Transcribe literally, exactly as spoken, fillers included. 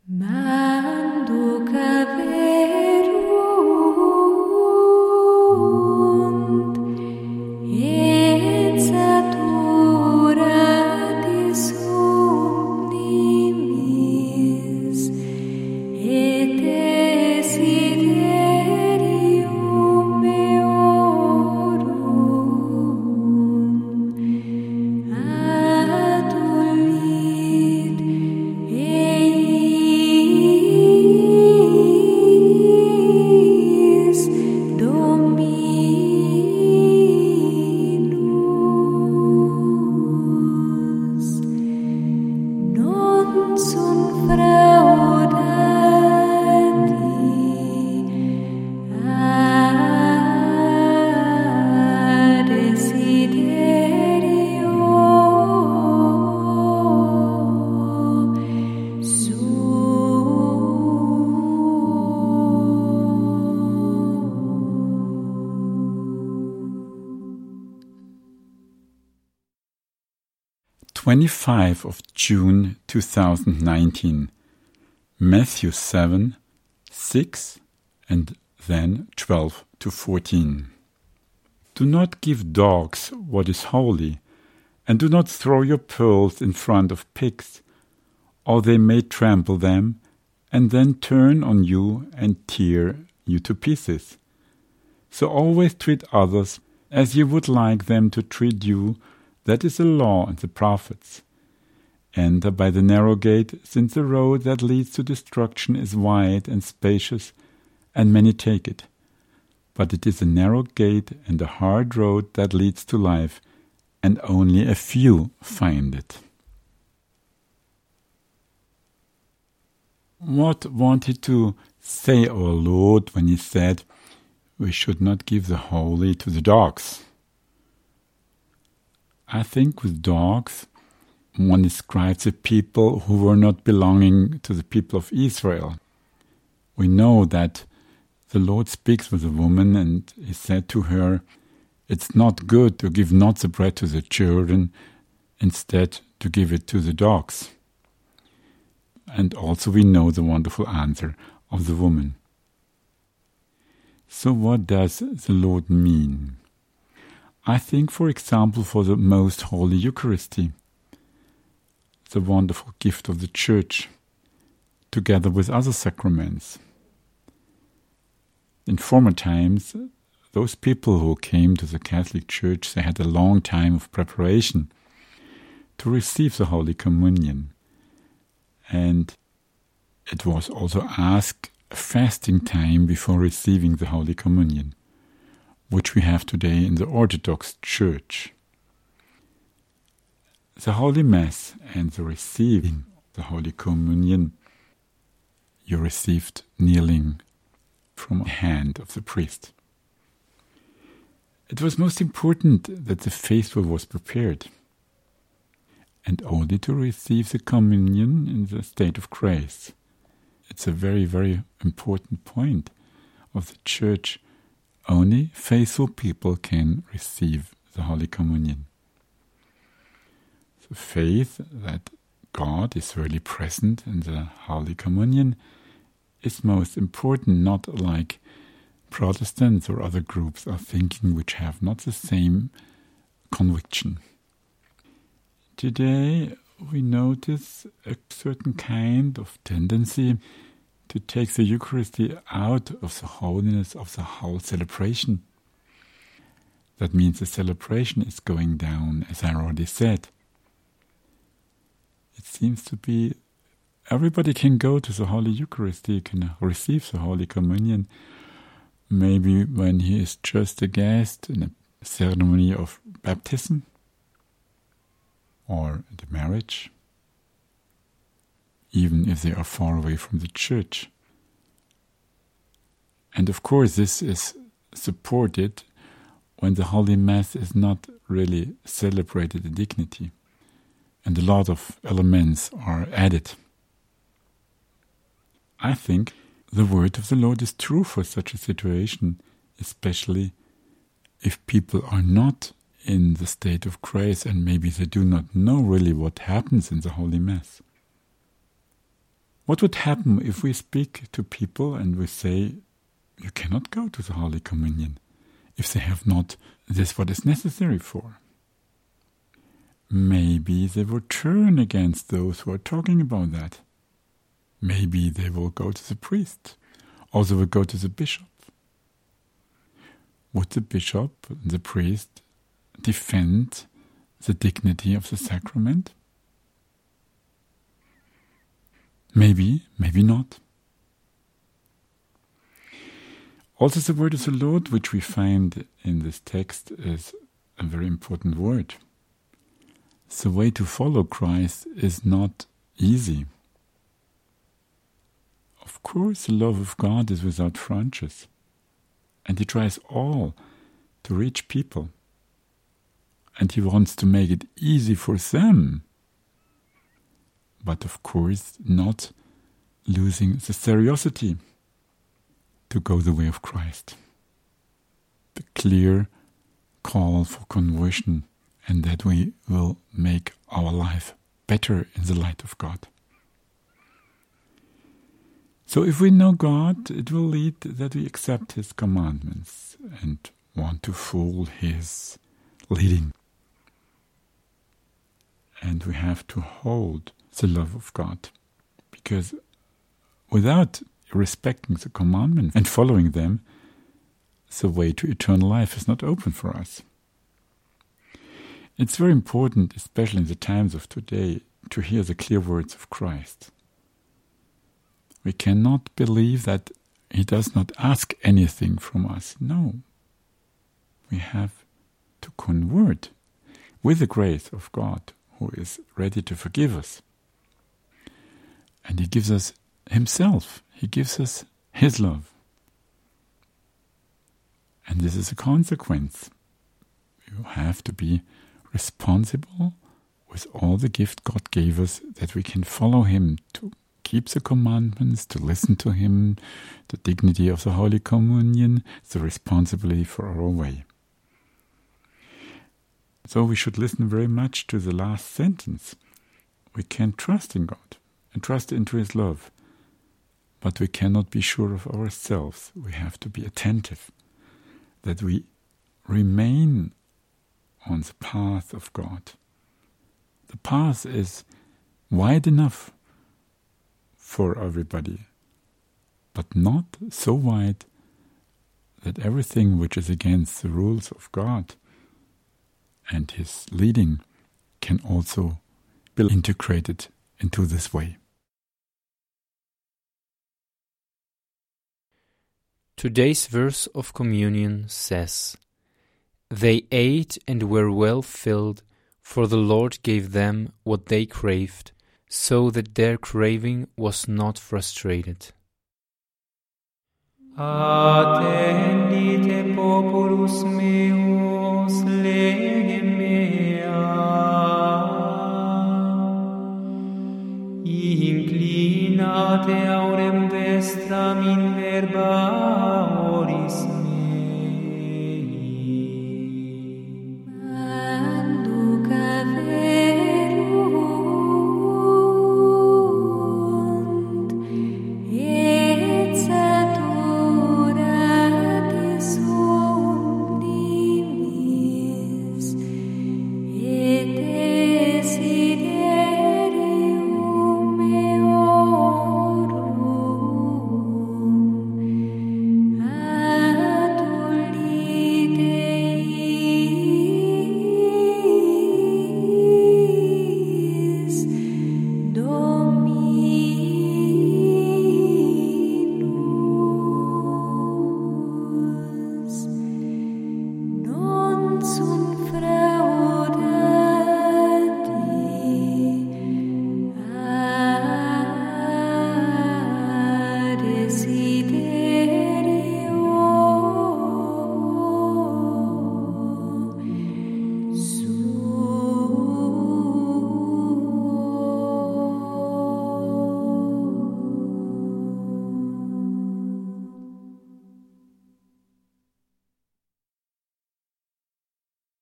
Manduc averunt et saturatis omnimis et desiderium meorum adulit eis Dominus non sunt fraudati a desiderio twenty-fifth of June two thousand nineteen, Matthew seven, six, and then twelve to fourteen. Do not give dogs what is holy, and do not throw your pearls in front of pigs, or they may trample them, and then turn on you and tear you to pieces. So always treat others as you would like them to treat you. That is the law and the prophets. Enter by the narrow gate, since the road that leads to destruction is wide and spacious, and many take it. But it is a narrow gate and a hard road that leads to life, and only a few find it. What wanted to say our Lord when he said, we should not give the holy to the dogs? I think with dogs, one describes the people who were not belonging to the people of Israel. We know that the Lord speaks with a woman and he said to her, it's not good to give not the bread to the children, instead to give it to the dogs. And also we know the wonderful answer of the woman. So what does the Lord mean? I think, for example, for the most holy Eucharisty, the wonderful gift of the Church, together with other sacraments. In former times, those people who came to the Catholic Church, they had a long time of preparation to receive the Holy Communion. And it was also asked a fasting time before receiving the Holy Communion, which we have today in the Orthodox Church. The Holy Mass and the receiving the Holy Communion you received kneeling from the hand of the priest. It was most important that the faithful was prepared, and only to receive the communion in the state of grace. It's a very, very important point of the Church. Only faithful people can receive the Holy Communion. The faith that God is really present in the Holy Communion is most important, not like Protestants or other groups are thinking which have not the same conviction. Today we notice a certain kind of tendency to take the Eucharisty out of the holiness of the whole celebration. That means the celebration is going down, as I already said. It seems to be everybody can go to the Holy Eucharisty, can receive the Holy Communion, maybe when he is just a guest in a ceremony of baptism or the marriage, even if they are far away from the church. And of course this is supported when the Holy Mass is not really celebrated in dignity, and a lot of elements are added. I think the word of the Lord is true for such a situation, especially if people are not in the state of grace and maybe they do not know really what happens in the Holy Mass. What would happen if we speak to people and we say, you cannot go to the Holy Communion if they have not this what is necessary for? Maybe they will turn against those who are talking about that. Maybe they will go to the priest, or they will go to the bishop. Would the bishop, the priest, defend the dignity of the sacrament? Maybe, maybe not. Also, the word of the Lord, which we find in this text, is a very important word. The way to follow Christ is not easy. Of course, the love of God is without frontiers, and He tries all to reach people, and He wants to make it easy for them, but of course not losing the seriosity to go the way of Christ. The clear call for conversion, and that we will make our life better in the light of God. So if we know God, it will lead that we accept His commandments and want to follow His leading. And we have to hold the love of God, because without respecting the commandments and following them, the way to eternal life is not open for us. It's very important, especially in the times of today, to hear the clear words of Christ. We cannot believe that He does not ask anything from us. No. We have to convert with the grace of God, who is ready to forgive us. And He gives us Himself. He gives us His love. And this is a consequence. You have to be responsible with all the gift God gave us, that we can follow Him, to keep the commandments, to listen to Him, the dignity of the Holy Communion, the responsibility for our way. So we should listen very much to the last sentence. We can trust in God and trust into His love, but we cannot be sure of ourselves. We have to be attentive, that we remain on the path of God. The path is wide enough for everybody, but not so wide that everything which is against the rules of God and His leading can also be integrated into this way. Today's verse of communion says, "They ate and were well filled, for the Lord gave them what they craved, so that their craving was not frustrated." Attendite populus meus legem mea, inclinate aurem vestram in verba